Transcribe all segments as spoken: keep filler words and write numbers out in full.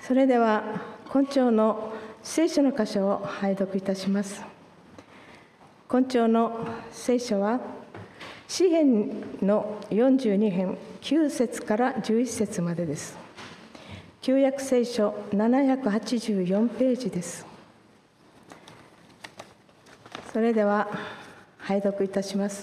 それでは今朝の聖書の箇所を拝読いたします。今朝の聖書は詩編のよんじゅうに編きゅう節からじゅういち節までです。旧約聖書ななひゃくはちじゅうよんページです。それでは拝読いたします。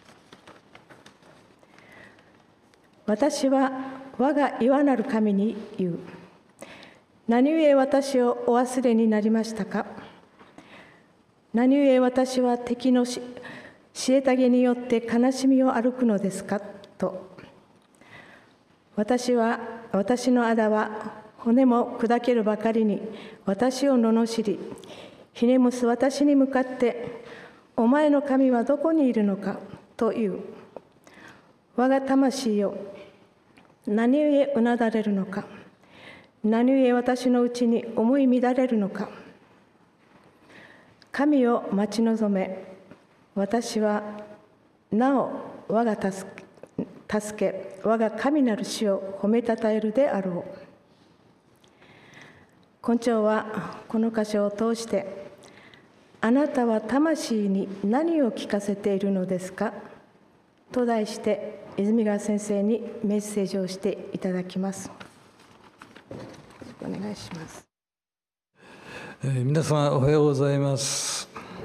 私は我が岩なる神に言う。何故私をお忘れになりましたか。何故私は敵の虐げによって悲しみを歩くのですかと。私は私の仇は骨も砕けるばかりに私を罵り、ひねむす私に向かってお前の神はどこにいるのかと言う。我が魂よ、何故うなだれるのか。何故私のうちに思い乱れるのか。神を待ち望め、私はなお我が助け、助け我が神なる主を褒めたたえるであろう。今朝はこの箇所を通して、あなたは魂に何を聞かせているのですかと題して泉川先生にメッセージをしていただきます。お願いします。 えー、皆様おはようございます。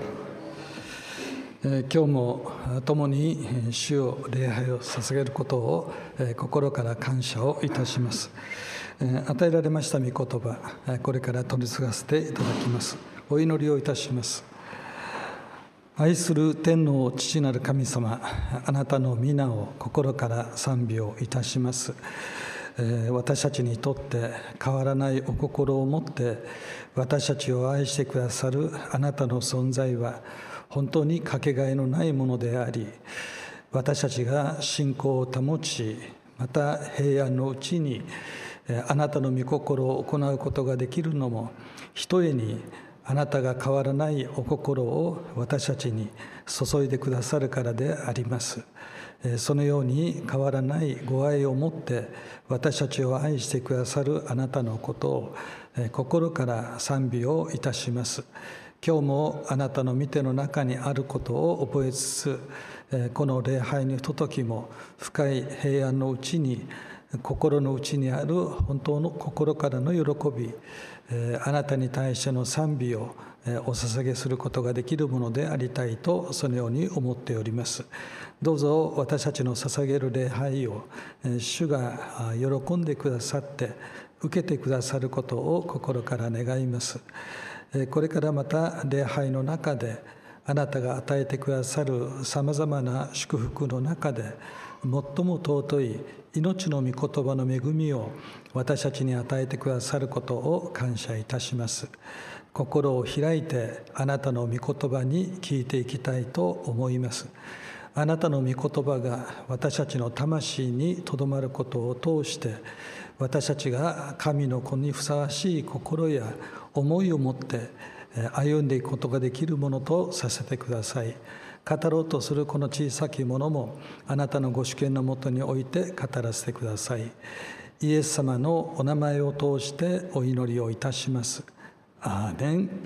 えー、今日も共に主を礼拝を捧げることを、えー、心から感謝をいたします。えー、与えられました御言葉、これから取り継がせていただきます。お祈りをいたします。愛する天皇父なる神様、あなたの皆を心から賛美をいたします。私たちにとって変わらないお心を持って私たちを愛してくださるあなたの存在は本当にかけがえのないものであり、私たちが信仰を保ち、また平安のうちにあなたの御心を行うことができるのも、ひとえにあなたが変わらないお心を私たちに注いでくださるからであります。そのように変わらないご愛を持って私たちを愛してくださるあなたのことを心から賛美をいたします。今日もあなたの御手の中にあることを覚えつつ、この礼拝にひとときも深い平安のうちに、心の内にある本当の心からの喜び、あなたに対しての賛美をお捧げすることができるものでありたいと、そのように思っております。どうぞ私たちの捧げる礼拝を主が喜んでくださって受けてくださることを心から願います。これからまた礼拝の中であなたが与えてくださるさまざまな祝福の中で、最も尊い命の御言葉の恵みを私たちに与えてくださることを感謝いたします。心を開いてあなたの御言葉に聞いていきたいと思います。あなたの御言葉が私たちの魂にとどまることを通して、私たちが神の子にふさわしい心や思いを持って歩んでいくことができるものとさせてください。語ろうとするこの小さきものもあなたのご主権のもとにおいて語らせてください。イエス様のお名前を通してお祈りをいたします。アーメン。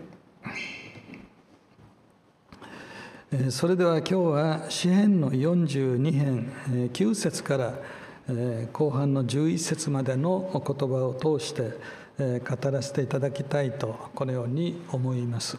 それでは今日は詩編のよんじゅうに編きゅう節から後半のじゅういち節までのお言葉を通して語らせていただきたいと、このように思います。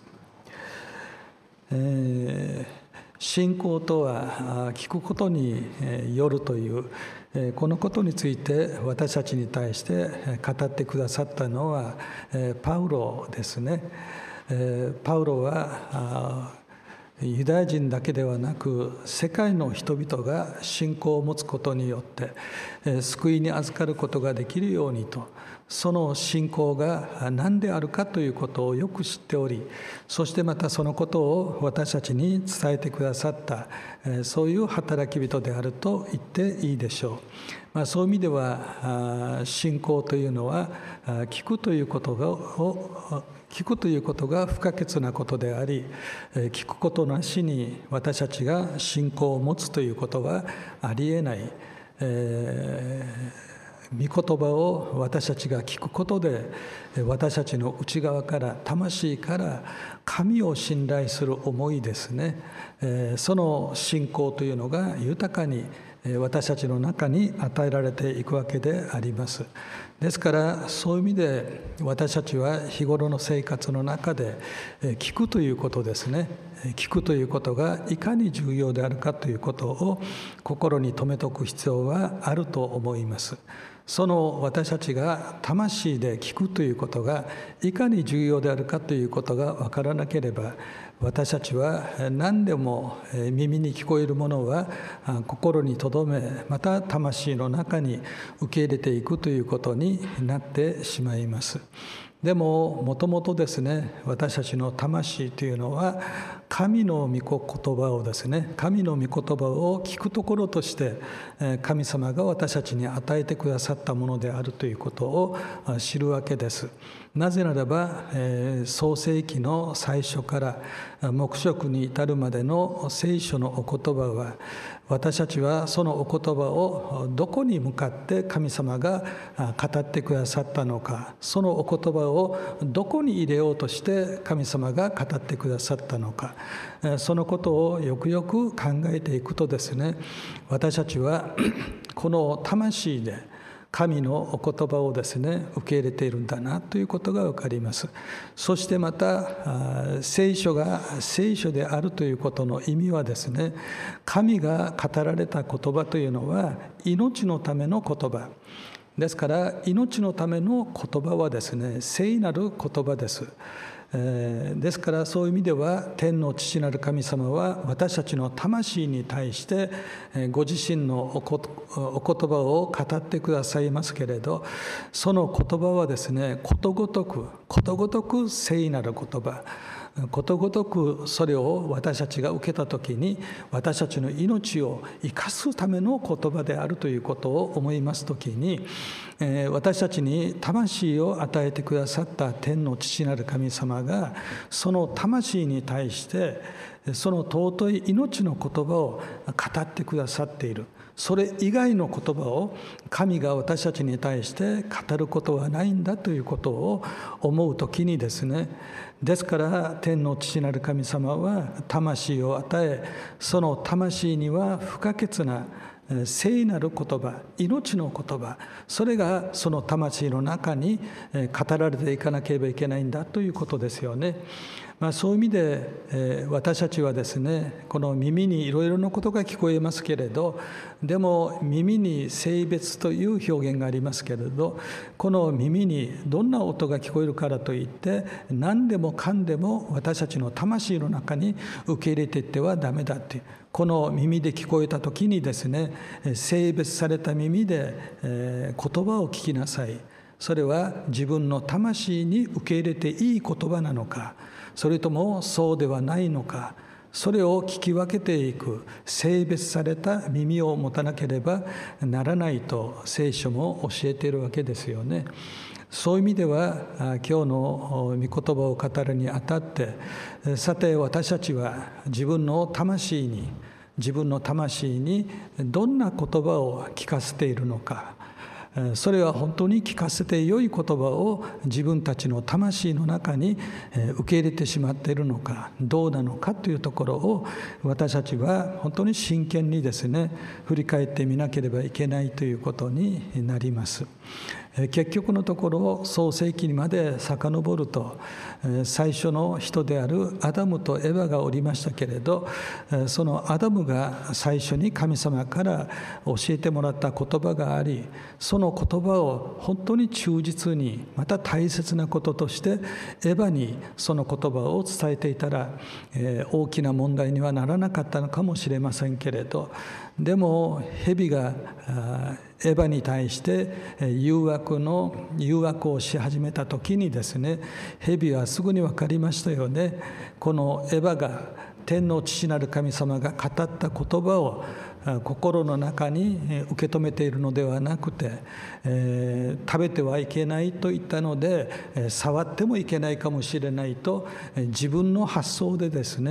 えー信仰とは聞くことによるというこのことについて私たちに対して語ってくださったのはパウロですね。パウロはユダヤ人だけではなく世界の人々が信仰を持つことによって救いに預かることができるようにと、その信仰が何であるかということをよく知っており、そしてまたそのことを私たちに伝えてくださった、そういう働き人であると言っていいでしょう。まあ、そういう意味では信仰というのは聞くということを聞くということが不可欠なことであり、聞くことなしに私たちが信仰を持つということはありえない、えー御言葉を私たちが聞くことで、私たちの内側から魂から神を信頼する思いですね、その信仰というのが豊かに私たちの中に与えられていくわけであります。ですからそういう意味で私たちは日頃の生活の中で聞くということですね、聞くということがいかに重要であるかということを心に留めておく必要はあると思います。その私たちが魂で聞くということがいかに重要であるかということが分からなければ、私たちは何でも耳に聞こえるものは心に留め、また魂の中に受け入れていくということになってしまいます。でももともとですね、私たちの魂というのは神の御言葉をですね、神の御言葉を聞くところとして神様が私たちに与えてくださったものであるということを知るわけです。なぜならば、創世記の最初から黙示録に至るまでの聖書のお言葉は、私たちはそのお言葉をどこに向かって神様が語ってくださったのか、そのお言葉をどこに入れようとして神様が語ってくださったのか、そのことをよくよく考えていくとですね、私たちはこの魂で神のお言葉をですね受け入れているんだなということが分かります。そしてまた聖書が聖書であるということの意味はですね、神が語られた言葉というのは命のための言葉ですから、命のための言葉はですね聖なる言葉です。えー、ですからそういう意味では天の父なる神様は私たちの魂に対してご自身のおこ、お言葉を語ってくださいますけれど、その言葉はですねことごとくことごとく聖なる言葉、ことごとくそれを私たちが受けたときに私たちの命を生かすための言葉であるということを思いますときに、私たちに魂を与えてくださった天の父なる神様がその魂に対してその尊い命の言葉を語ってくださっている。それ以外の言葉を神が私たちに対して語ることはないんだということを思うときにですね、ですから天の父なる神様は魂を与え、その魂には不可欠な聖なる言葉、命の言葉、それがその魂の中に語られていかなければいけないんだということですよね。まあ、そういう意味で、えー、私たちはですね、この耳にいろいろなことが聞こえますけれど、でも耳に性別という表現がありますけれど、この耳にどんな音が聞こえるからといって何でもかんでも私たちの魂の中に受け入れていってはダメだって、この耳で聞こえた時にですね、性別された耳で、えー、言葉を聞きなさい。それは自分の魂に受け入れていい言葉なのか、それともそうではないのか、それを聞き分けていく性別された耳を持たなければならないと聖書も教えているわけですよね。そういう意味では今日の御言葉を語るにあたって、さて私たちは自分の魂に自分の魂にどんな言葉を聞かせているのか、それは本当に聞かせて良い言葉を自分たちの魂の中に受け入れてしまっているのかどうなのかというところを私たちは本当に真剣にですね振り返ってみなければいけないということになります。結局のところ創世記にまで遡ると、最初の人であるアダムとエヴァがおりましたけれど、そのアダムが最初に神様から教えてもらった言葉があり、その言葉を本当に忠実にまた大切なこととしてエヴァにその言葉を伝えていたら、大きな問題にはならなかったのかもしれませんけれど、でも蛇がエヴァに対して誘惑の誘惑をし始めた時にですね、蛇はすぐに分かりましたよね。このエヴァが天の父なる神様が語った言葉を心の中に受け止めているのではなくて、えー、食べてはいけないと言ったので触ってもいけないかもしれないと自分の発想でですね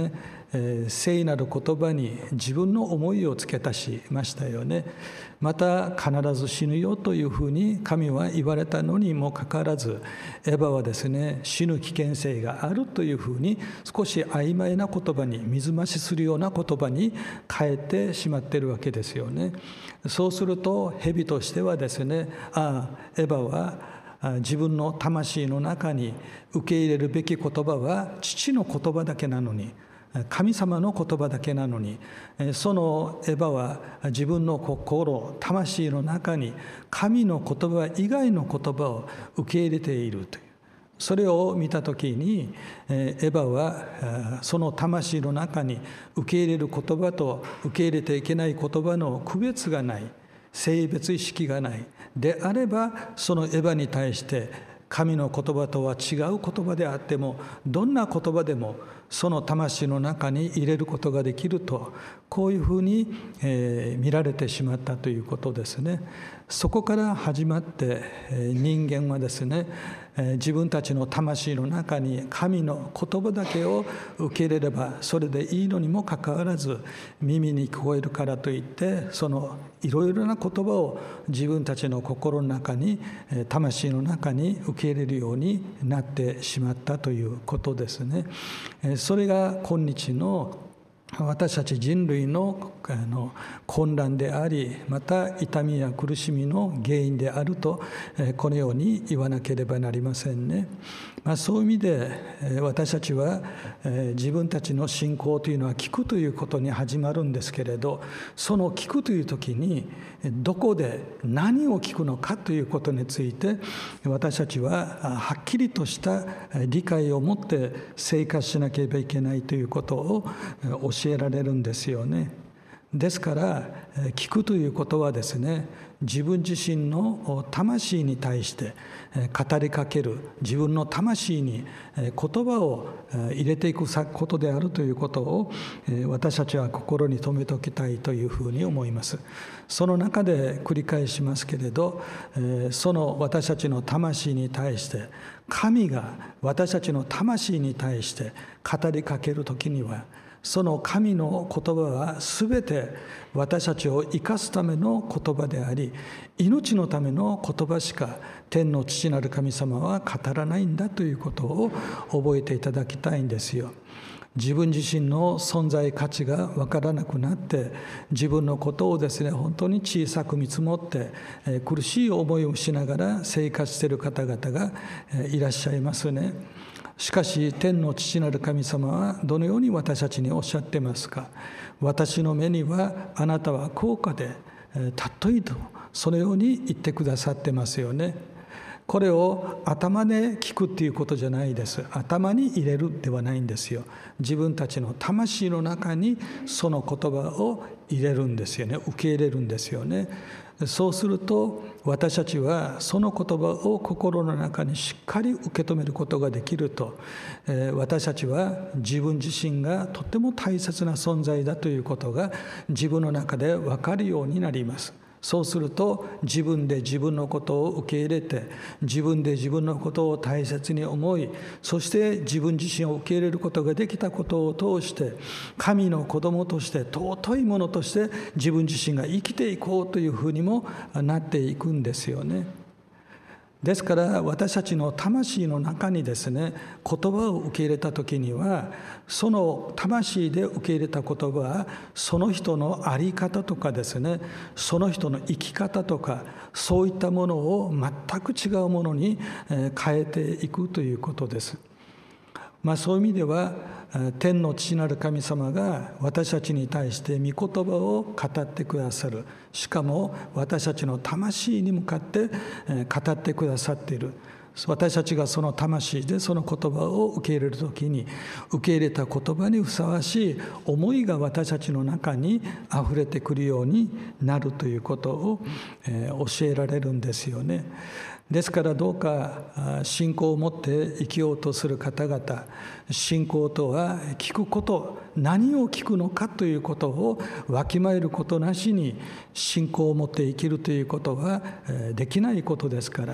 えー、聖なる言葉に自分の思いを付け足しましたよね。また必ず死ぬよというふうに神は言われたのにもかかわらず、エヴァはですね、死ぬ危険性があるというふうに少し曖昧な言葉に、水増しするような言葉に変えてしまっているわけですよね。そうすると蛇としてはですね、ああエヴァは自分の魂の中に受け入れるべき言葉は父の言葉だけなのに、神様の言葉だけなのに、そのエヴァは自分の心、魂の中に神の言葉以外の言葉を受け入れているという、それを見たときにエヴァはその魂の中に受け入れる言葉と受け入れていけない言葉の区別がない、性別意識がないであれば、そのエヴァに対して神の言葉とは違う言葉であっても、どんな言葉でもその魂の中に入れることができると、こういうふうに、えー、見られてしまったということですね。そこから始まって、えー、人間はですね、えー、自分たちの魂の中に神の言葉だけを受け入れればそれでいいのにもかかわらず、耳に聞こえるからといってそのいろいろな言葉を自分たちの心の中に、魂の中に受け入れるようになってしまったということですね。それが今日の私たち人類の混乱であり、また痛みや苦しみの原因であると、このように言わなければなりませんね。まあ、そういう意味で私たちは自分たちの信仰というのは聞くということに始まるんですけれど、その聞くという時にどこで何を聞くのかということについて、私たちははっきりとした理解を持って生活しなければいけないということを教えられるんですよね。ですから聞くということはですね、自分自身の魂に対して語りかける、自分の魂に言葉を入れていくことであるということを私たちは心に留めておきたいというふうに思います。その中で繰り返しますけれど、その私たちの魂に対して神が私たちの魂に対して語りかけるときには、その神の言葉はすべて私たちを生かすための言葉であり、命のための言葉しか天の父なる神様は語らないんだということを覚えていただきたいんですよ。自分自身の存在価値が分からなくなって、自分のことをですね本当に小さく見積もって、えー、苦しい思いをしながら生活している方々が、えー、いらっしゃいますね。しかし天の父なる神様はどのように私たちにおっしゃってますか。私の目にはあなたは高価で尊いと、そのように言ってくださってますよね。これを頭で聞くっていうことじゃないです。頭に入れるではないんですよ。自分たちの魂の中にその言葉を入れるんですよね。受け入れるんですよね。そうすると私たちはその言葉を心の中にしっかり受け止めることができると、えー、私たちは自分自身がとても大切な存在だということが自分の中で分かるようになります。そうすると自分で自分のことを受け入れて、自分で自分のことを大切に思い、そして自分自身を受け入れることができたことを通して、神の子供として尊いものとして自分自身が生きていこうというふうにもなっていくんですよね。ですから私たちの魂の中にですね言葉を受け入れた時には、その魂で受け入れた言葉はその人の在り方とかですね、その人の生き方とか、そういったものを全く違うものに変えていくということです。まあ、そういう意味では天の父なる神様が私たちに対して御言葉を語ってくださる。しかも私たちの魂に向かって語ってくださっている。私たちがその魂でその言葉を受け入れるときに、受け入れた言葉にふさわしい思いが私たちの中にあふれてくるようになるということを教えられるんですよね。ですからどうか信仰を持って生きようとする方々、信仰とは聞くこと、何を聞くのかということをわきまえることなしに信仰を持って生きるということはできないことですから、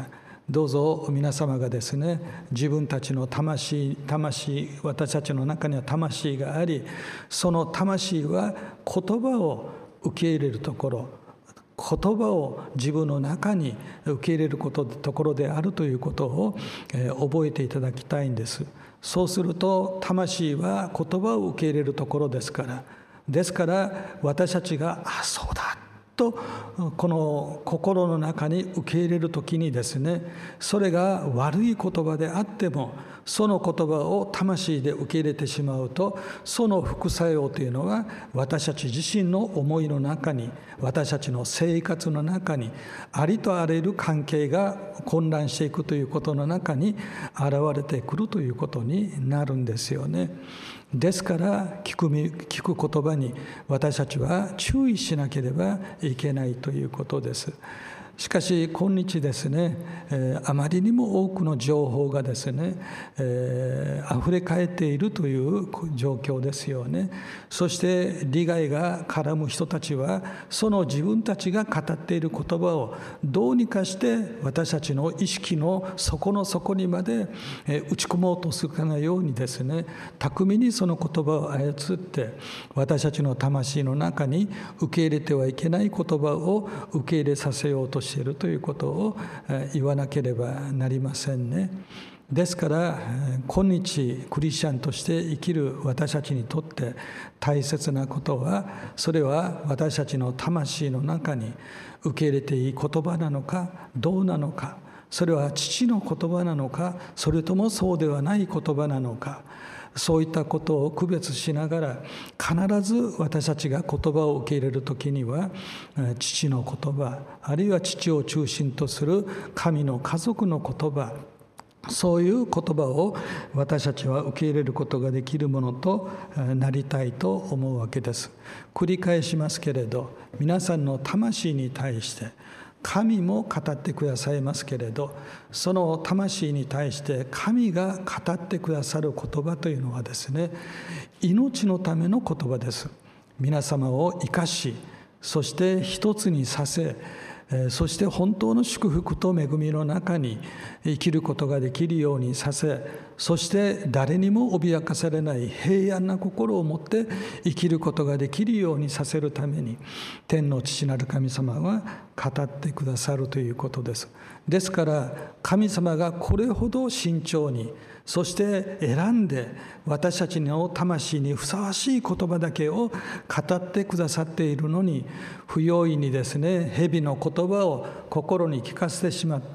どうぞ皆様がですね、自分たちの魂、魂、私たちの中には魂があり、その魂は言葉を受け入れるところ、言葉を自分の中に受け入れることところであるということを、えー、覚えていただきたいんです。そうすると魂は言葉を受け入れるところですから、ですから私たちがあそうだとこの心の中に受け入れるときにですね、それが悪い言葉であってもその言葉を魂で受け入れてしまうと、その副作用というのは私たち自身の思いの中に、私たちの生活の中に、ありとあらゆる関係が混乱していくということの中に現れてくるということになるんですよね。ですから聞く、聞く言葉に私たちは注意しなければいけないということです。しかし今日ですね、えー、あまりにも多くの情報がですね、えー、溢れかえっているという状況ですよね。そして利害が絡む人たちはその自分たちが語っている言葉をどうにかして私たちの意識の底の底にまで打ち込もうとするかのようにですね、巧みにその言葉を操って私たちの魂の中に受け入れてはいけない言葉を受け入れさせようとしているということを言わなければなりませんね。ですから今日クリスチャンとして生きる私たちにとって大切なことは、それは私たちの魂の中に受け入れていい言葉なのかどうなのか、それは父の言葉なのかそれともそうではない言葉なのか、そういったことを区別しながら、必ず私たちが言葉を受け入れるときには父の言葉、あるいは父を中心とする神の家族の言葉、そういう言葉を私たちは受け入れることができるものとなりたいと思うわけです。繰り返しますけれど、皆さんの魂に対して神も語ってくださいますけれど、その魂に対して神が語ってくださる言葉というのはですね、命のための言葉です。皆様を生かし、そして一つにさせ、そして本当の祝福と恵みの中に生きることができるようにさせ、そして誰にも脅かされない平安な心を持って生きることができるようにさせるために、天の父なる神様は語ってくださるということです。ですから神様がこれほど慎重に、そして選んで私たちの魂にふさわしい言葉だけを語ってくださっているのに、不用意にですね、蛇の言葉を心に聞かせてしまった。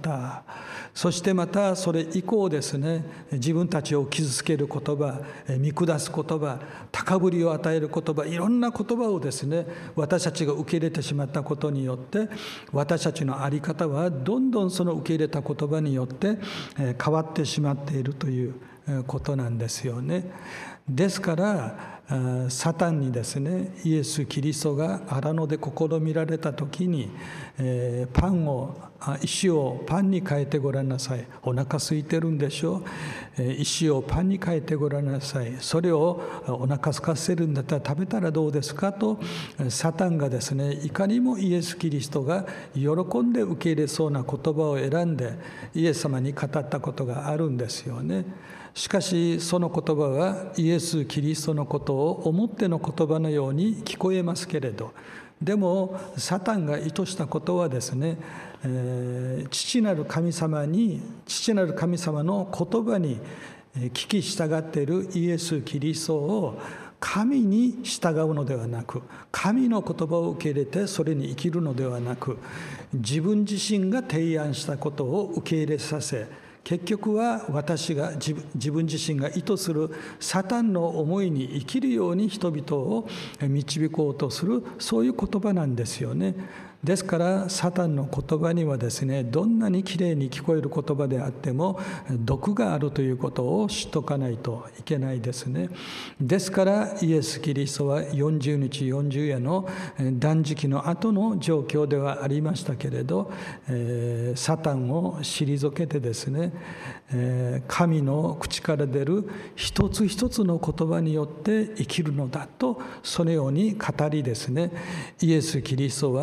そしてまたそれ以降ですね、自分たちを傷つける言葉、見下す言葉、高ぶりを与える言葉、いろんな言葉をですね、私たちが受け入れてしまったことによって、私たちの在り方はどんどんその受け入れた言葉によって変わってしまっているということなんですよね。ですからサタンにですね、イエス・キリストが荒野で試みられた時に、えー、パンを石をパンに変えてごらんなさい。お腹空いてるんでしょう、えー、石をパンに変えてごらんなさい。それをお腹空かせるんだったら食べたらどうですかと、サタンがですね、いかにもイエス・キリストが喜んで受け入れそうな言葉を選んでイエス様に語ったことがあるんですよね。しかしその言葉はイエス・キリストのことを思っての言葉のように聞こえますけれど、でもサタンが意図したことはですね、えー、父なる神様に父なる神様の言葉に聞き従っているイエス・キリストを神に従うのではなく、神の言葉を受け入れてそれに生きるのではなく、自分自身が提案したことを受け入れさせ、結局は私が自分、自分自身が意図するサタンの思いに生きるように人々を導こうとする、そういう言葉なんですよね。ですからサタンの言葉にはですね、どんなにきれいに聞こえる言葉であっても毒があるということを知っとかないといけないですね。ですからイエス・キリストはよんじゅうにちよんじゅう夜の断食の後の状況ではありましたけれど、えー、サタンを退けてですね、えー、神の口から出る一つ一つの言葉によって生きるのだと、そのように語りですね、イエス・キリストはサ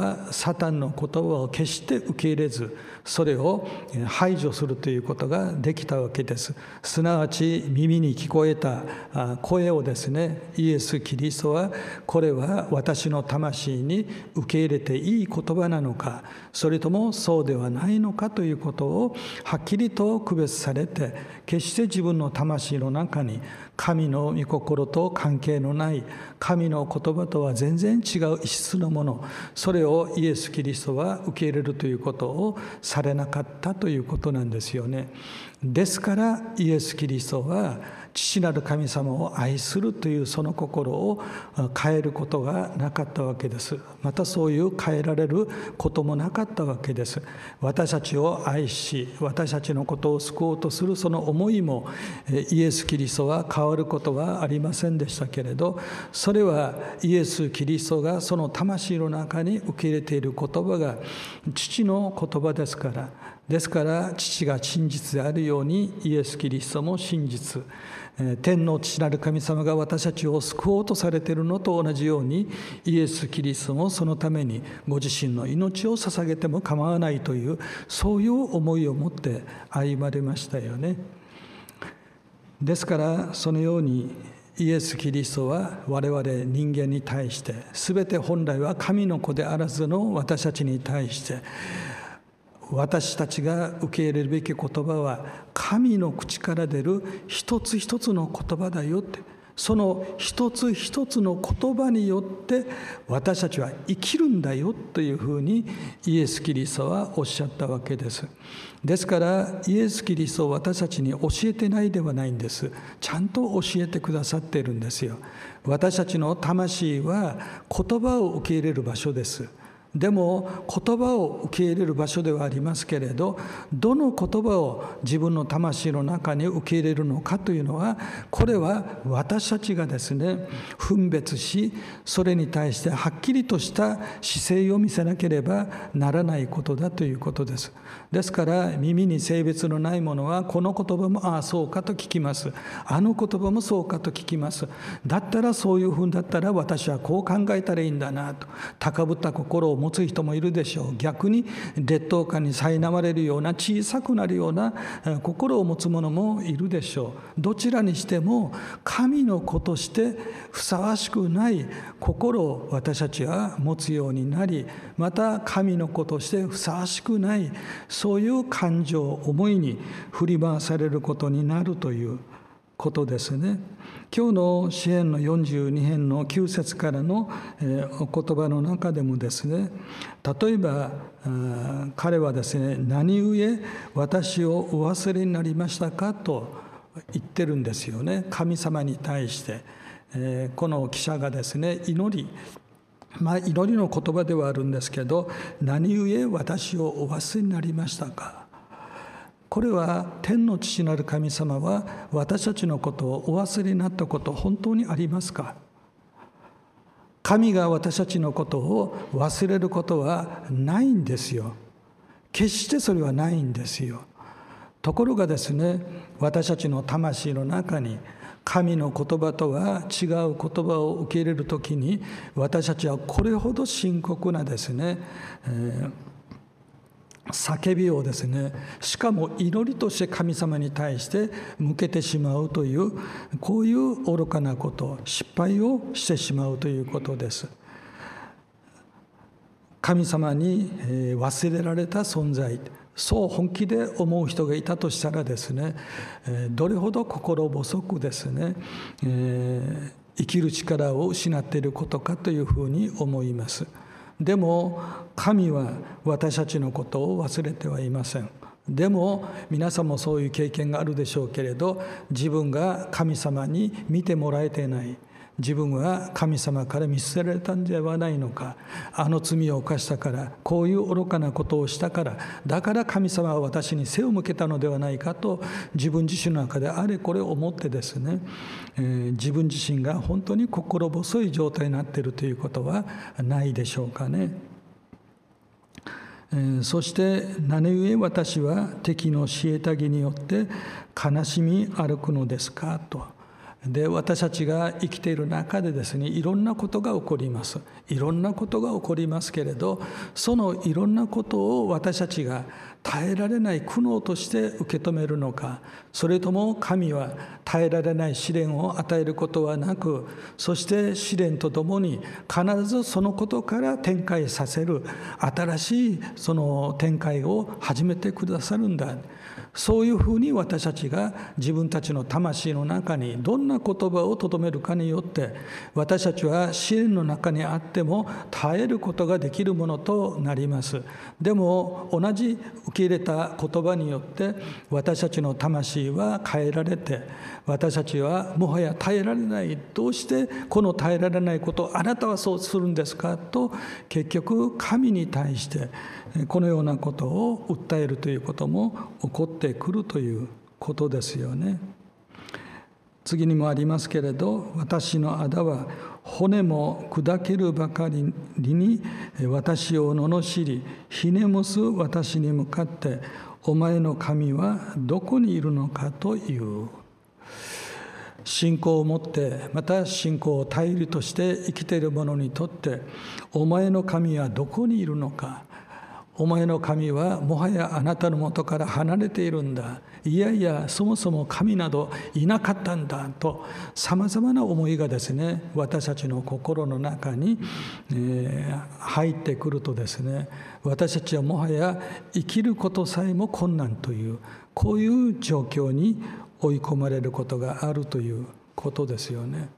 サタンの言葉を決して受け入れず、それを排除するということができたわけです。すなわち耳に聞こえた声をですね、イエス・キリストはこれは私の魂に受け入れていい言葉なのか、それともそうではないのかということをはっきりと区別されて、決して自分の魂の中に神の御心と関係のない、神の言葉とは全然違う異質のもの、それをイエス・キリストは受け入れるということをされなかったということなんですよね。ですからイエス・キリストは父なる神様を愛するというその心を変えることがなかったわけです。またそういう変えられることもなかったわけです。私たちを愛し、私たちのことを救おうとするその思いもイエス・キリストは変わることはありませんでしたけれど、それはイエス・キリストがその魂の中に受け入れている言葉が父の言葉ですから、ですから父が真実であるようにイエス・キリストも真実、天の父なる神様が私たちを救おうとされているのと同じように、イエス・キリストもそのためにご自身の命を捧げても構わないという、そういう思いを持って歩まれましたよね。ですからそのようにイエス・キリストは我々人間に対して、すべて本来は神の子であらずの私たちに対して、私たちが受け入れるべき言葉は神の口から出る一つ一つの言葉だよって、その一つ一つの言葉によって私たちは生きるんだよというふうにイエス・キリストはおっしゃったわけです。ですからイエス・キリストを私たちに教えてないではないんです。ちゃんと教えてくださっているんですよ。私たちの魂は言葉を受け入れる場所です。でも言葉を受け入れる場所ではありますけれど、どの言葉を自分の魂の中に受け入れるのかというのは、これは私たちがですね分別し、それに対してはっきりとした姿勢を見せなければならないことだということです。ですから耳に性別のないものはこの言葉もああそうかと聞きます、あの言葉もそうかと聞きます。だったらそういうふうだったら私はこう考えたらいいんだなと高ぶった心を持つ人もいるでしょう。逆に劣等感に苛まれるような、小さくなるような心を持つ者もいるでしょう。どちらにしても神の子としてふさわしくない心を私たちは持つようになり、また神の子としてふさわしくないそういう感情、思いに振り回されることになるということですね。今日の詩編のよんじゅうに編のきゅう節からのお言葉の中でもですね、例えば彼はですね、何故私をお忘れになりましたかと言ってるんですよね。神様に対してこの記者がですね、祈りまあ祈りの言葉ではあるんですけど、何故私をお忘れになりましたか。これは天の父なる神様は私たちのことをお忘れになったこと本当にありますか。神が私たちのことを忘れることはないんですよ。決してそれはないんですよ。ところがですね、私たちの魂の中に神の言葉とは違う言葉を受け入れるときに、私たちはこれほど深刻なですね、えー叫びをですね、しかも祈りとして神様に対して向けてしまうという、こういう愚かなこと、失敗をしてしまうということです。神様に忘れられた存在、そう本気で思う人がいたとしたらですね、どれほど心細くですね、えー、生きる力を失っていることかというふうに思います。でも神は私たちのことを忘れてはいません。でも皆さんもそういう経験があるでしょうけれど、自分が神様に見てもらえていない、自分は神様から見捨てられたんではないのか、あの罪を犯したから、こういう愚かなことをしたから、だから神様は私に背を向けたのではないかと、自分自身の中であれこれ思ってですね、えー、自分自身が本当に心細い状態になっているということはないでしょうかね。えー、そして何故私は敵の虐げによって悲しみ歩くのですかと。 で、私たちが生きている中でですね、いろんなことが起こります。いろんなことが起こりますけれど、そのいろんなことを私たちが耐えられない苦悩として受け止めるのか、それとも神は耐えられない試練を与えることはなく、そして試練とともに必ずそのことから展開させる新しいその展開を始めてくださるんだ。そういうふうに私たちが自分たちの魂の中にどんな言葉をとどめるかによって、私たちは試練の中にあっても耐えることができるものとなります。でも同じ受け入れた言葉によって私たちの魂は変えられて、私たちはもはや耐えられない、どうしてこの耐えられないことをあなたはそうするんですかと、結局神に対してこのようなことを訴えるということも起こってくるということですよね。次にもありますけれど、私のあだは骨も砕けるばかりに私を罵り、ひねむす私に向かって、お前の神はどこにいるのかという。信仰を持って、また信仰を頼りとして生きている者にとって、お前の神はどこにいるのか、お前の神はもはやあなたのもとから離れているんだ、いやいやそもそも神などいなかったんだと、さまざまな思いがですね、私たちの心の中に、えー、入ってくるとですね、私たちはもはや生きることさえも困難という、こういう状況に追い込まれることがあるということですよね。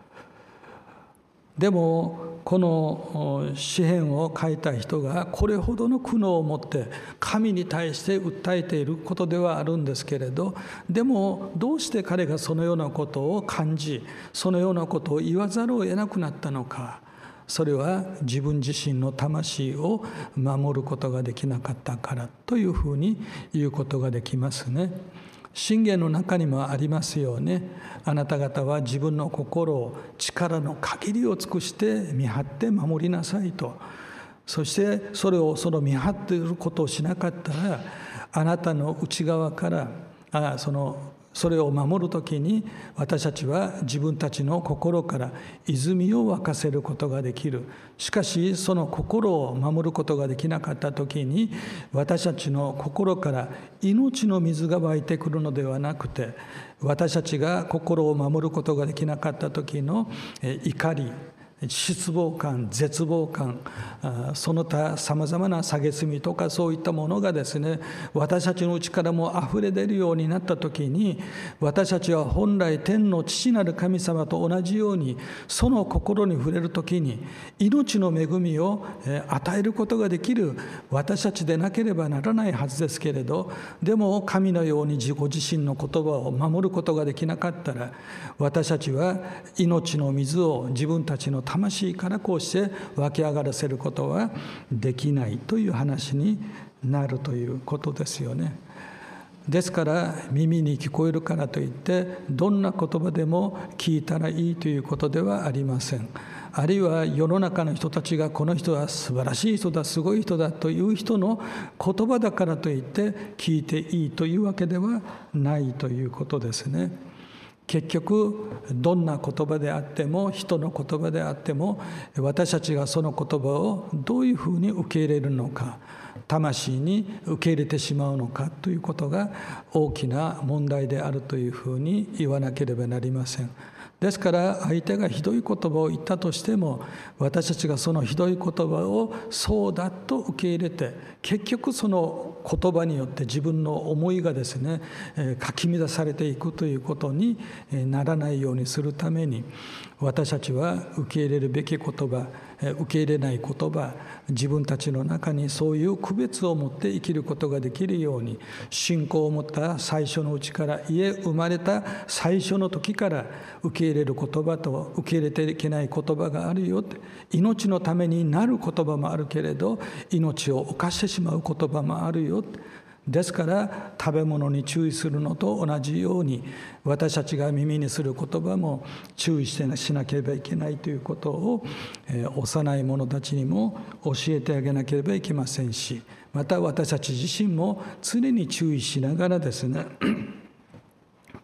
でもこの詩編を書いた人がこれほどの苦悩を持って神に対して訴えていることではあるんですけれど、でもどうして彼がそのようなことを感じ、そのようなことを言わざるを得なくなったのか。それは自分自身の魂を守ることができなかったからというふうに言うことができますね。箴言の中にもありますよね。あなた方は自分の心を力の限りを尽くして見張って守りなさいと。そしてそれをその見張っていることをしなかったら、あなたの内側からあそのそれを守るときに、私たちは自分たちの心から泉を沸かせることができる。しかしその心を守ることができなかったときに、私たちの心から命の水が湧いてくるのではなくて、私たちが心を守ることができなかった時の怒り、失望感、絶望感、その他さまざまな蔑みとかそういったものがですね、私たちの内からもあふれ出るようになった時に、私たちは本来天の父なる神様と同じように、その心に触れる時に命の恵みを与えることができる私たちでなければならないはずですけれど、でも神のように自己自身の言葉を守ることができなかったら、私たちは命の水を自分たちの魂からこうして湧き上がらせることはできないという話になるということですよね。ですから耳に聞こえるからといってどんな言葉でも聞いたらいいということではありません。あるいは世の中の人たちがこの人は素晴らしい人だ、すごい人だという人の言葉だからといって聞いていいというわけではないということですね。結局どんな言葉であっても、人の言葉であっても、私たちがその言葉をどういうふうに受け入れるのか、魂に受け入れてしまうのかということが大きな問題であるというふうに言わなければなりません。ですから相手がひどい言葉を言ったとしても、私たちがそのひどい言葉をそうだと受け入れて、結局その言葉によって自分の思いがですね、かき乱されていくということにならないようにするために、私たちは受け入れるべき言葉、受け入れない言葉、自分たちの中にそういう区別を持って生きることができるように、信仰を持った最初のうちから、いえ生まれた最初の時から受け入れる言葉と受け入れていけない言葉があるよって、命のためになる言葉もあるけれど命を侵してしまう言葉もあるよって。ですから食べ物に注意するのと同じように、私たちが耳にする言葉も注意してしなければいけないということを、えー、幼い者たちにも教えてあげなければいけませんし、また私たち自身も常に注意しながらですね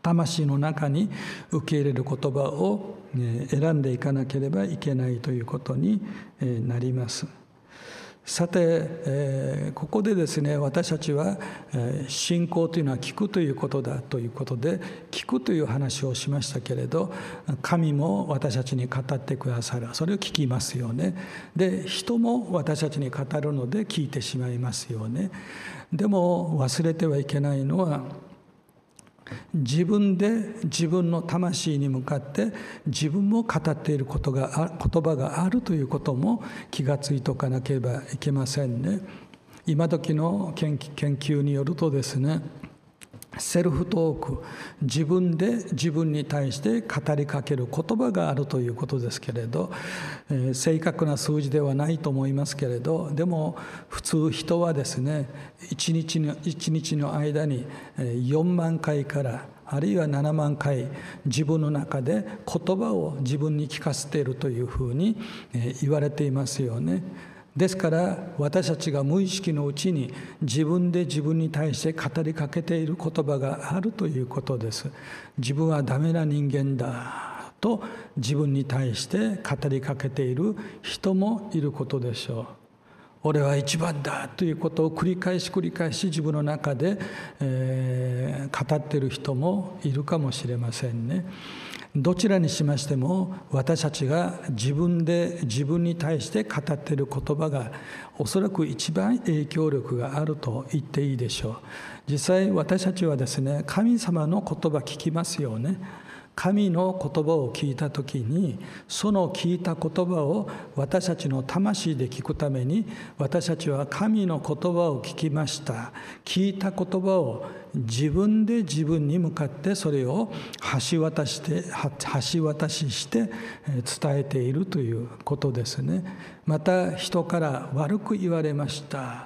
魂の中に受け入れる言葉を選んでいかなければいけないということになります。さて、えー、ここでですね、私たちは、えー、信仰というのは聞くということだということで、聞くという話をしましたけれど、神も私たちに語ってくださる。それを聞きますよね。で、人も私たちに語るので聞いてしまいますよね。でも忘れてはいけないのは、自分で自分の魂に向かって自分も語っていることが言葉があるということも気がついておかなければいけませんね。今時の研究によるとですね、セルフトーク、自分で自分に対して語りかける言葉があるということですけれど、えー、正確な数字ではないと思いますけれど、でも普通人はですね、一日の、一日の間によんまんかいからあるいはななまんかい自分の中で言葉を自分に聞かせているというふうに言われていますよね。ですから私たちが無意識のうちに自分で自分に対して語りかけている言葉があるということです。自分はダメな人間だと自分に対して語りかけている人もいることでしょう。俺は一番だということを繰り返し繰り返し自分の中で、えー、語っている人もいるかもしれませんね。どちらにしましても私たちが自分で自分に対して語っている言葉がおそらく一番影響力があると言っていいでしょう。実際私たちはですね、神様の言葉聞きますよね。神の言葉を聞いたときに、その聞いた言葉を私たちの魂で聞くために、私たちは神の言葉を聞きました。聞いた言葉を自分で自分に向かってそれを橋渡して、橋渡しして伝えているということですね。また人から悪く言われました。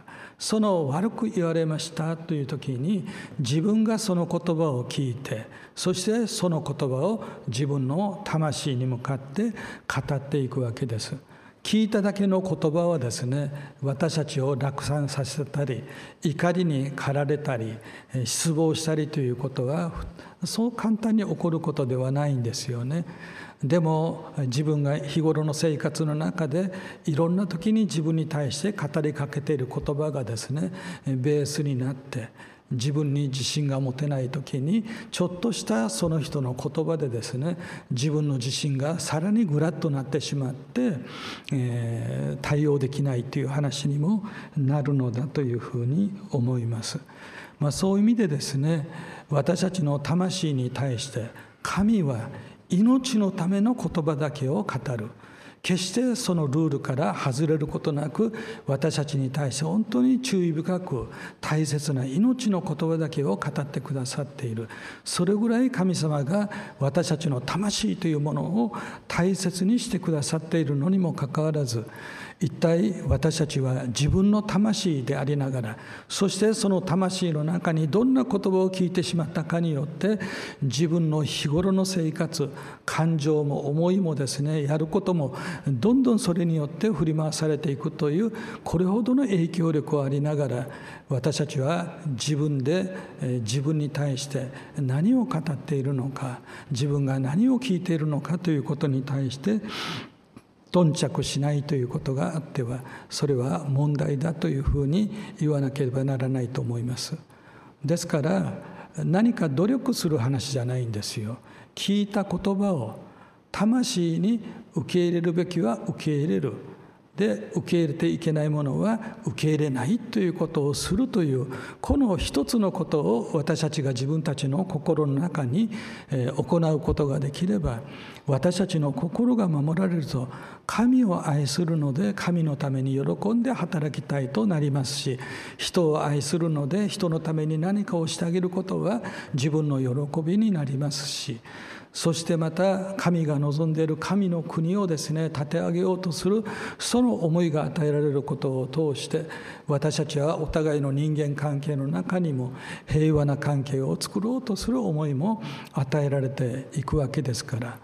その悪く言われましたという時に自分がその言葉を聞いて、そしてその言葉を自分の魂に向かって語っていくわけです。聞いただけの言葉はですね、私たちを落胆させたり、怒りに駆られたり、失望したりということはそう簡単に起こることではないんですよね。でも自分が日頃の生活の中でいろんな時に自分に対して語りかけている言葉がですね、ベースになって、自分に自信が持てない時にちょっとしたその人の言葉でですね、自分の自信がさらにぐらっとなってしまって、えー、対応できないという話にもなるのだというふうに思います。まあ、そういう意味でですね、私たちの魂に対して神は命のための言葉だけを語る。決してそのルールから外れることなく、私たちに対して本当に注意深く大切な命の言葉だけを語ってくださっている。それぐらい神様が私たちの魂というものを大切にしてくださっているのにもかかわらず、一体私たちは自分の魂でありながら、そしてその魂の中にどんな言葉を聞いてしまったかによって、自分の日頃の生活、感情も思いもですね、やることもどんどんそれによって振り回されていくという、これほどの影響力がありながら、私たちは自分で自分に対して何を語っているのか、自分が何を聞いているのかということに対して頓着しないということがあっては、それは問題だというふうに言わなければならないと思います。ですから何か努力する話じゃないんですよ。聞いた言葉を魂に受け入れるべきは受け入れる。で、受け入れていけないものは受け入れないということをするという、この一つのことを私たちが自分たちの心の中に行うことができれば、私たちの心が守られると、神を愛するので神のために喜んで働きたいとなりますし、人を愛するので人のために何かをしてあげることは自分の喜びになりますし、そしてまた神が望んでいる神の国をですね、立て上げようとするその思いが与えられることを通して、私たちはお互いの人間関係の中にも平和な関係を作ろうとする思いも与えられていくわけですから、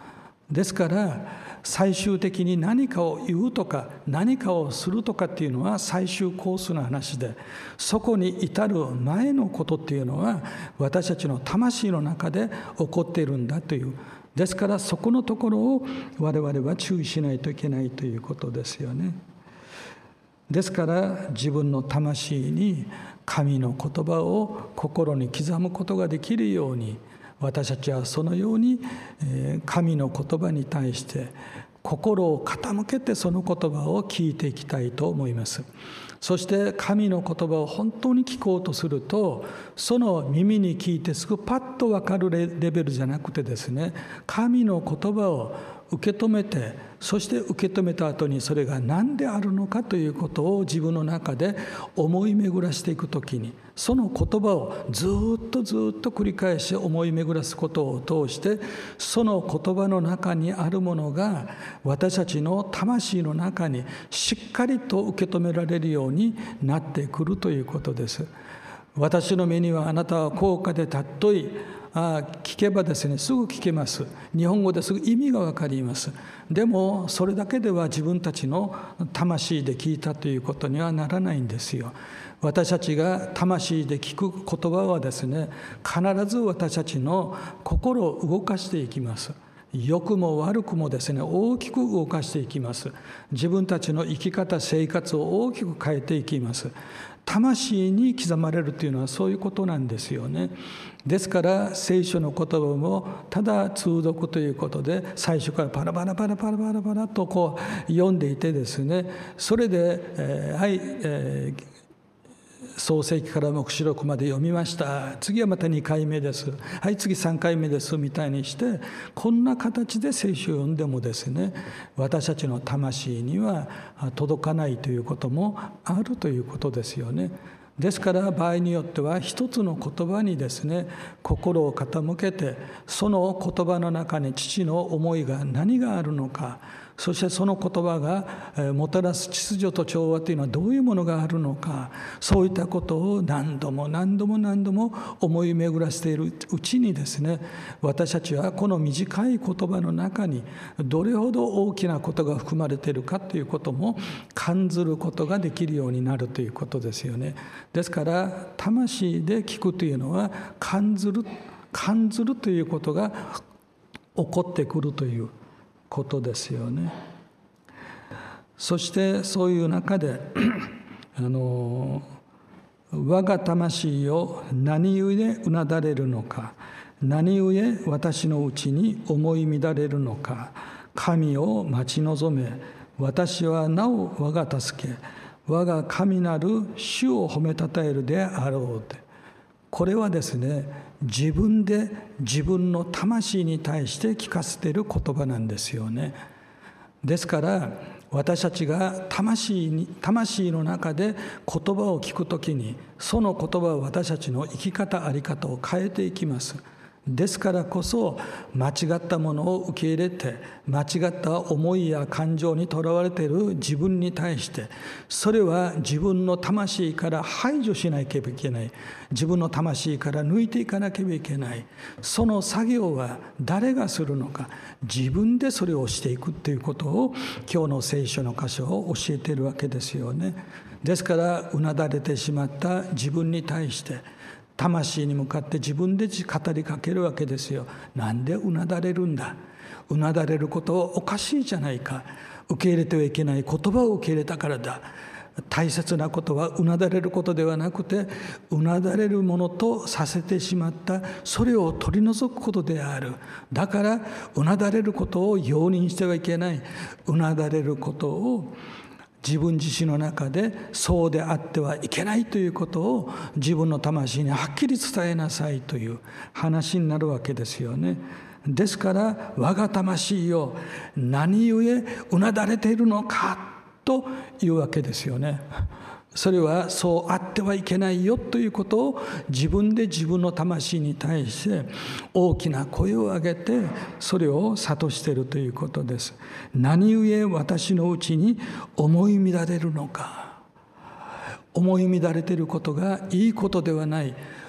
ですから最終的に何かを言うとか何かをするとかっていうのは最終コースの話で、そこに至る前のことっていうのは私たちの魂の中で起こっているんだという、ですからそこのところを我々は注意しないといけないということですよね。ですから自分の魂に神の言葉を心に刻むことができるように、私たちはそのように神の言葉に対して心を傾けてその言葉を聞いていきたいと思います。そして神の言葉を本当に聞こうとすると、その耳に聞いてすぐパッと分かるレベルじゃなくてですね、神の言葉を受け止めて、そして受け止めた後にそれが何であるのかということを自分の中で思い巡らしていくときに、その言葉をずっとずっと繰り返し思い巡らすことを通して、その言葉の中にあるものが私たちの魂の中にしっかりと受け止められるようになってくるということです。私の目にはあなたは高価で尊い、あ聞けばですねすぐ聞けます。日本語ですぐ意味が分かります。でもそれだけでは自分たちの魂で聞いたということにはならないんですよ。私たちが魂で聞く言葉はですね、必ず私たちの心を動かしていきます。良くも悪くもですね、大きく動かしていきます。自分たちの生き方、生活を大きく変えていきます。魂に刻まれるというのはそういうことなんですよね。ですから聖書の言葉もただ通読ということで、最初からパラパラパラパラパラパラとこう読んでいてですね、それで、えー、はい、えー創世記から黙示録まで読みました、次はまたにかいめです、はい次さんかいめですみたいにして、こんな形で聖書を読んでもですね、私たちの魂には届かないということもあるということですよね。ですから場合によっては一つの言葉にですね心を傾けて、その言葉の中に父の思いが何があるのか、そしてその言葉がもたらす秩序と調和というのはどういうものがあるのか、そういったことを何度も何度も何度も思い巡らせているうちにですね、私たちはこの短い言葉の中にどれほど大きなことが含まれているかということも感じることができるようになるということですよね。ですから魂で聞くというのは感じる感じるということが起こってくるということですよね。そしてそういう中であの我が魂を何故うなだれるのか、何故私のうちに思い乱れるのか、神を待ち望め、私はなお我が助け、我が神なる主を褒めたたえるであろうって、これはですね自分で自分の魂に対して聞かせている言葉なんですよね。ですから私たちが魂に魂の中で言葉を聞くときに、その言葉は私たちの生き方あり方を変えていきます。ですからこそ間違ったものを受け入れて、間違った思いや感情にとらわれている自分に対して、それは自分の魂から排除しなければいけない、自分の魂から抜いていかなければいけない。その作業は誰がするのか、自分でそれをしていくということを今日の聖書の箇所を教えているわけですよね。ですからうなだれてしまった自分に対して魂に向かって自分で語りかけるわけですよ。なんでうなだれるんだ、うなだれることはおかしいじゃないか、受け入れてはいけない言葉を受け入れたからだ。大切なことはうなだれることではなくて、うなだれるものとさせてしまったそれを取り除くことである。だからうなだれることを容認してはいけない。うなだれることを自分自身の中でそうであってはいけないということを自分の魂にはっきり伝えなさいという話になるわけですよね。ですから我が魂よ何故うなだれているのかというわけですよね。それはそうあってはいけないよということを自分で自分の魂に対して大きな声を上げてそれを諭しているということです。何故私のうちに思い乱れるのか。思い乱れていることがいいことではない。己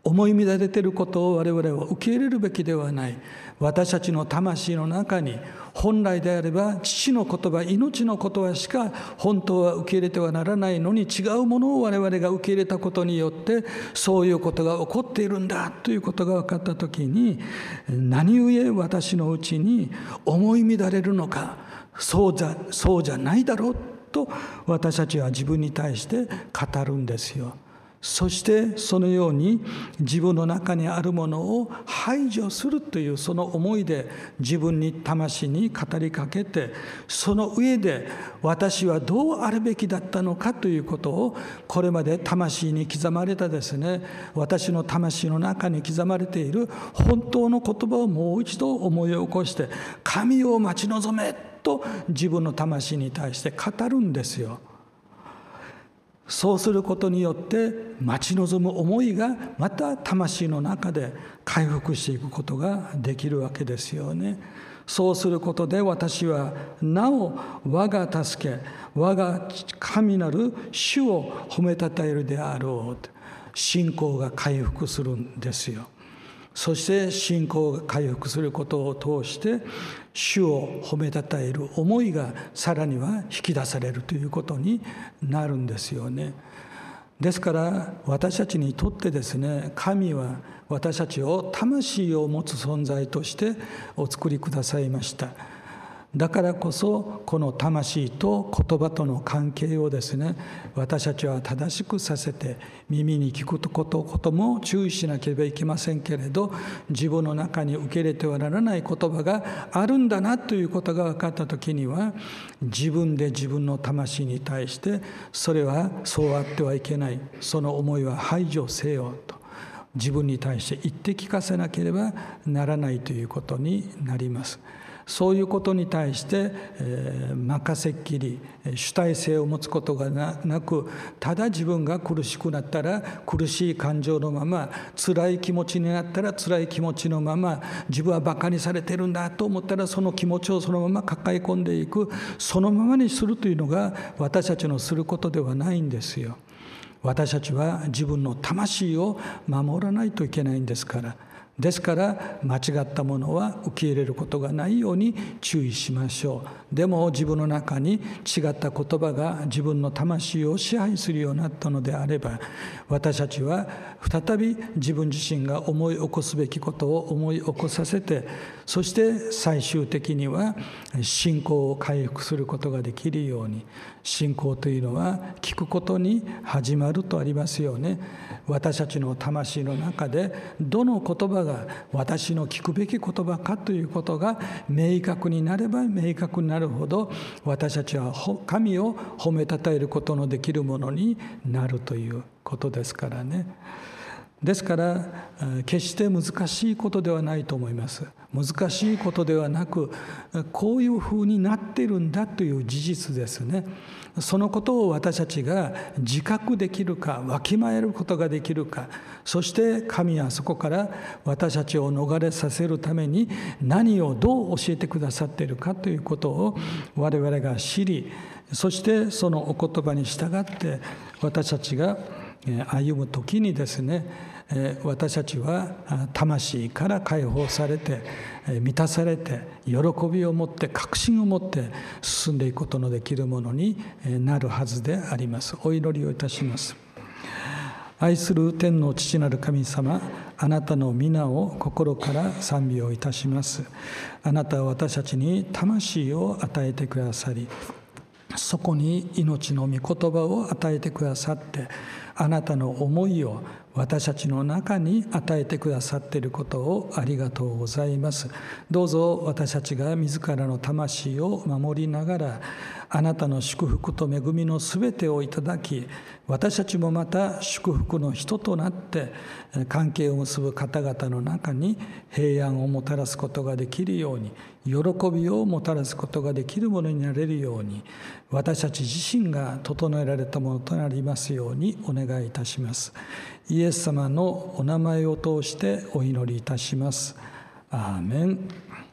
思い乱れていることを我々は受け入れるべきではない。私たちの魂の中に本来であれば父の言葉、命の言葉しか本当は受け入れてはならないのに、違うものを我々が受け入れたことによってそういうことが起こっているんだということが分かったときに、何故私のうちに思い乱れるのか、そうじゃ、そうじゃないだろうと私たちは自分に対して語るんですよ。そしてそのように自分の中にあるものを排除するというその思いで自分に魂に語りかけて、その上で私はどうあるべきだったのかということを、これまで魂に刻まれたですね、私の魂の中に刻まれている本当の言葉をもう一度思い起こして、神を待ち望めと自分の魂に対して語るんですよ。そうすることによって待ち望む思いがまた魂の中で回復していくことができるわけですよね。そうすることで私はなお我が助け、我が神なる主を褒めたたえるであろう。信仰が回復するんですよ。そして信仰が回復することを通して主を褒めたたえる思いがさらには引き出されるということになるんですよね。ですから私たちにとってですね、神は私たちを魂を持つ存在としてお作りくださいました。だからこそこの魂と言葉との関係をですね、私たちは正しくさせて、耳に聞くことことも注意しなければいけませんけれど、自分の中に受け入れてはならない言葉があるんだなということが分かったときには、自分で自分の魂に対してそれはそうあってはいけない、その思いは排除せよと自分に対して言って聞かせなければならないということになります。そういうことに対して、えー、任せっきり主体性を持つことが な, なくただ自分が苦しくなったら苦しい感情のまま、辛い気持ちになったら辛い気持ちのまま、自分はバカにされてるんだと思ったらその気持ちをそのまま抱え込んでいく、そのままにするというのが私たちのすることではないんですよ。私たちは自分の魂を守らないといけないんですから。ですから間違ったものは受け入れることがないように注意しましょう。でも自分の中に違った言葉が自分の魂を支配するようになったのであれば、私たちは再び自分自身が思い起こすべきことを思い起こさせて、そして最終的には信仰を回復することができるように。信仰というのは聞くことに始まるとありますよね。私たちの魂の中でどの言葉が私の聞くべき言葉かということが明確になれば明確になるほど、私たちは神を褒めたたえることのできるものになるということですからね。ですから決して難しいことではないと思います。難しいことではなく、こういうふうになっているんだという事実ですね。そのことを私たちが自覚できるか、わきまえることができるか、そして神はそこから私たちを逃れさせるために何をどう教えてくださっているかということを我々が知り、そしてそのお言葉に従って私たちが歩むときにですね、私たちは魂から解放されて満たされて喜びを持って確信を持って進んでいくことのできるものになるはずであります。お祈りをいたします。愛する天の父なる神様、あなたの皆を心から賛美をいたします。あなたは私たちに魂を与えてくださり、そこに命の御言葉を与えてくださって、あなたの思いを私たちの中に与えてくださっていることをありがとうございます。どうぞ私たちが自らの魂を守りながら、あなたの祝福と恵みのすべてをいただき、私たちもまた祝福の人となって関係を結ぶ方々の中に平安をもたらすことができるように、喜びをもたらすことができるものになれるように、私たち自身が整えられたものとなりますようにお願いいたします。イエス様のお名前を通してお祈りいたします。アーメン。